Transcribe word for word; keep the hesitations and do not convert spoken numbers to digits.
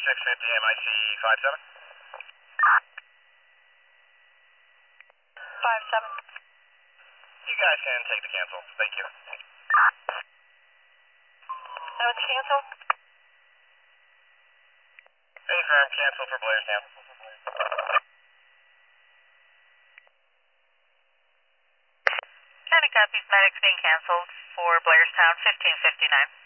six fifty M I C five seven. five seven. You guys can take the cancel. Thank you. That was cancel? Affirm, cancel for Blairstown. County copies, medics being canceled for Blairstown fifteen fifty-nine.